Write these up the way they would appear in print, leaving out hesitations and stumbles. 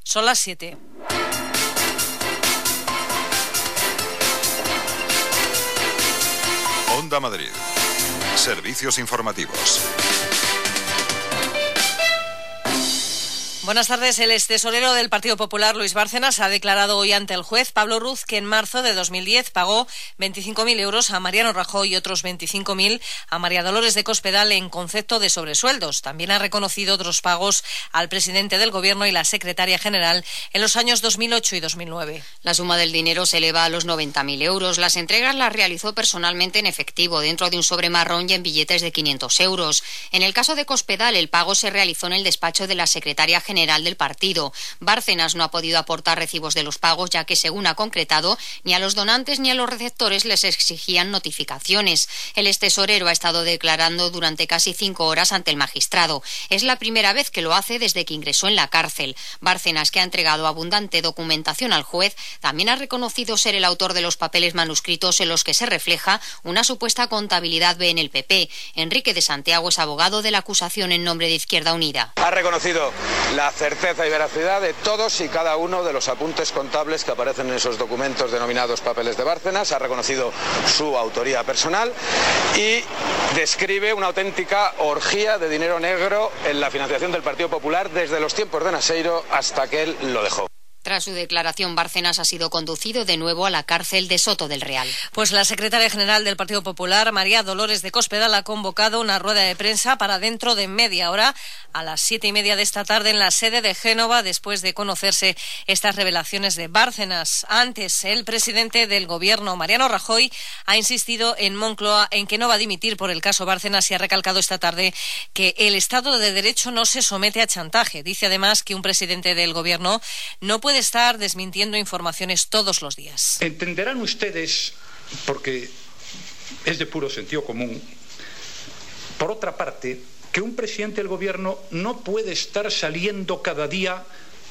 Son las 7. Onda Madrid. Servicios informativos. Buenas tardes. El extesorero del Partido Popular, Luis Bárcenas, ha declarado hoy ante el juez Pablo Ruz que en marzo de 2010 pagó 25.000 euros a Mariano Rajoy y otros 25.000 a María Dolores de Cospedal en concepto de sobresueldos. También ha reconocido otros pagos al presidente del Gobierno y la secretaria general en los años 2008 y 2009. La suma del dinero se eleva a los 90.000 euros. Las entregas las realizó personalmente en efectivo, dentro de un sobre marrón y en billetes de 500 euros. En el caso de Cospedal, el pago se realizó en el despacho de la secretaria general del partido. Bárcenas no ha podido aportar recibos de los pagos, ya que, según ha concretado, ni a los donantes ni a los receptores les exigían notificaciones. El extesorero ha estado declarando durante casi 5 horas ante el magistrado. Es la primera vez que lo hace desde que ingresó en la cárcel. Bárcenas, que ha entregado abundante documentación al juez, también ha reconocido ser el autor de los papeles manuscritos en los que se refleja una supuesta contabilidad B en el PP. Enrique de Santiago es abogado de la acusación en nombre de Izquierda Unida. Ha reconocido la certeza y veracidad de todos y cada uno de los apuntes contables que aparecen en esos documentos denominados papeles de Bárcenas, ha reconocido su autoría personal y describe una auténtica orgía de dinero negro en la financiación del Partido Popular desde los tiempos de Naseiro hasta que él lo dejó. Tras su declaración, Bárcenas ha sido conducido de nuevo a la cárcel de Soto del Real. Pues la secretaria general del Partido Popular, María Dolores de Cospedal, ha convocado una rueda de prensa para dentro de media hora, a las 7:30 de esta tarde, en la sede de Génova, después de conocerse estas revelaciones de Bárcenas. Antes, el presidente del Gobierno, Mariano Rajoy, ha insistido en Moncloa en que no va a dimitir por el caso Bárcenas y ha recalcado esta tarde que el Estado de Derecho no se somete a chantaje. Dice además que un presidente del Gobierno no puede estar desmintiendo informaciones todos los días. Entenderán ustedes, porque es de puro sentido común, por otra parte, que un presidente del Gobierno no puede estar saliendo cada día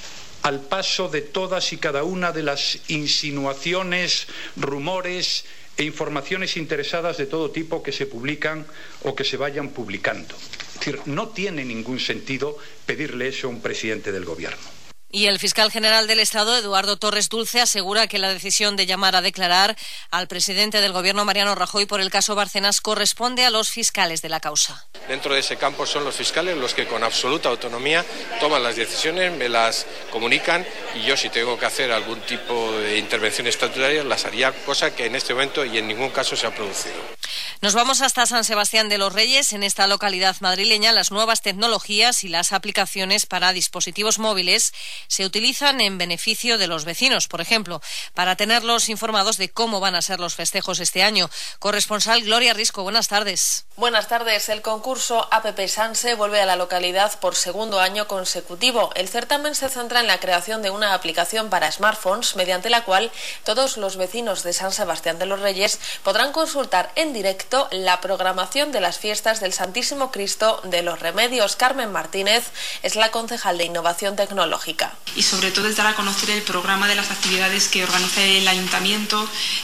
al paso de todas y cada una de las insinuaciones, rumores e informaciones interesadas de todo tipo que se publican o que se vayan publicando. Es decir, no tiene ningún sentido pedirle eso a un presidente del Gobierno. Y el fiscal general del Estado, Eduardo Torres Dulce, asegura que la decisión de llamar a declarar al presidente del Gobierno, Mariano Rajoy, por el caso Bárcenas corresponde a los fiscales de la causa. Dentro de ese campo son los fiscales los que con absoluta autonomía toman las decisiones, me las comunican y yo, si tengo que hacer algún tipo de intervención estatutaria, las haría, cosa que en este momento y en ningún caso se ha producido. Nos vamos hasta San Sebastián de los Reyes. En esta localidad madrileña, las nuevas tecnologías y las aplicaciones para dispositivos móviles se utilizan en beneficio de los vecinos, por ejemplo, para tenerlos informados de cómo van a ser los festejos este año. Corresponsal Gloria Risco, buenas tardes. Buenas tardes. El concurso APP Sanse vuelve a la localidad por segundo año consecutivo. El certamen se centra en la creación de una aplicación para smartphones, mediante la cual todos los vecinos de San Sebastián de los Reyes podrán consultar en directo la programación de las fiestas del Santísimo Cristo de los Remedios. Carmen Martínez es la concejal de Innovación Tecnológica. Y sobre todo es dar a conocer el programa de las actividades que organiza el Ayuntamiento,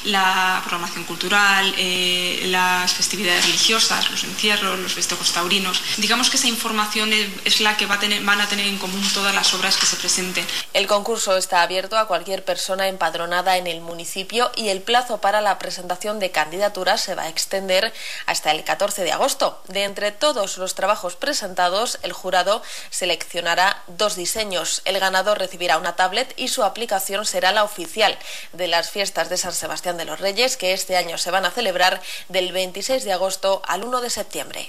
la programación cultural, las festividades religiosas, los encierros, los festejos taurinos. Digamos que esa información es la que van a tener en común todas las obras que se presenten. El concurso está abierto a cualquier persona empadronada en el municipio y el plazo para la presentación de candidaturas se va a extender hasta el 14 de agosto. De entre todos los trabajos presentados, el jurado seleccionará 2 diseños. El ganador recibirá una tablet y su aplicación será la oficial de las fiestas de San Sebastián de los Reyes, que este año se van a celebrar del 26 de agosto al 1 de septiembre.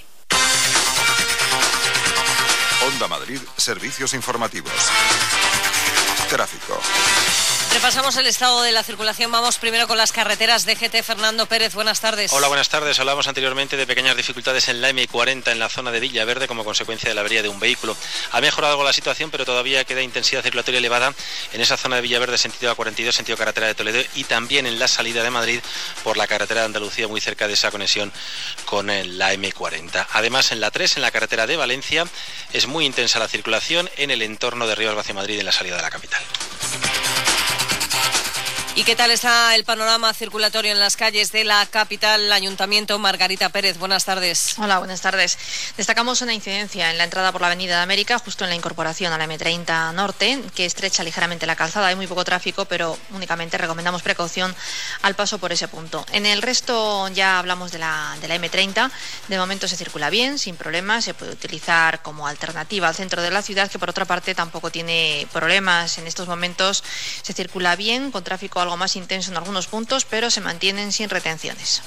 Onda Madrid, servicios informativos. Tráfico. Repasamos el estado de la circulación. Vamos primero con las carreteras. DGT, Fernando Pérez, buenas tardes. Hola, buenas tardes. Hablábamos anteriormente de pequeñas dificultades en la M40 en la zona de Villaverde como consecuencia de la avería de un vehículo. Ha mejorado algo la situación, pero todavía queda intensidad circulatoria elevada en esa zona de Villaverde, sentido A42, sentido carretera de Toledo, y también en la salida de Madrid por la carretera de Andalucía, muy cerca de esa conexión con la M40. Además, en la 3, en la carretera de Valencia, es muy intensa la circulación en el entorno de Rivas hacia Madrid, en la salida de la capital. ¿Y qué tal está el panorama circulatorio en las calles de la capital? Ayuntamiento, Margarita Pérez, buenas tardes. Hola, buenas tardes. Destacamos una incidencia en la entrada por la Avenida de América, justo en la incorporación a la M30 Norte, que estrecha ligeramente la calzada. Hay muy poco tráfico, pero únicamente recomendamos precaución al paso por ese punto. En el resto ya hablamos de la M30. De momento se circula bien, sin problemas. Se puede utilizar como alternativa al centro de la ciudad, que por otra parte tampoco tiene problemas. En estos momentos se circula bien, con tráfico algo más intenso en algunos puntos, pero se mantienen sin retenciones.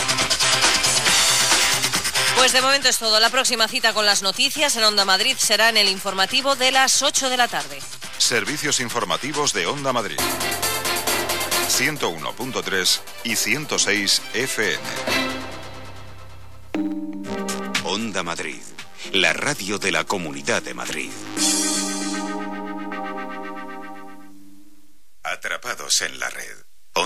Pues de momento es todo. La próxima cita con las noticias en Onda Madrid será en el informativo de las 8 de la tarde. Servicios informativos de Onda Madrid. 101.3 y 106 FM. Onda Madrid, la radio de la Comunidad de Madrid. Atrapados en la red.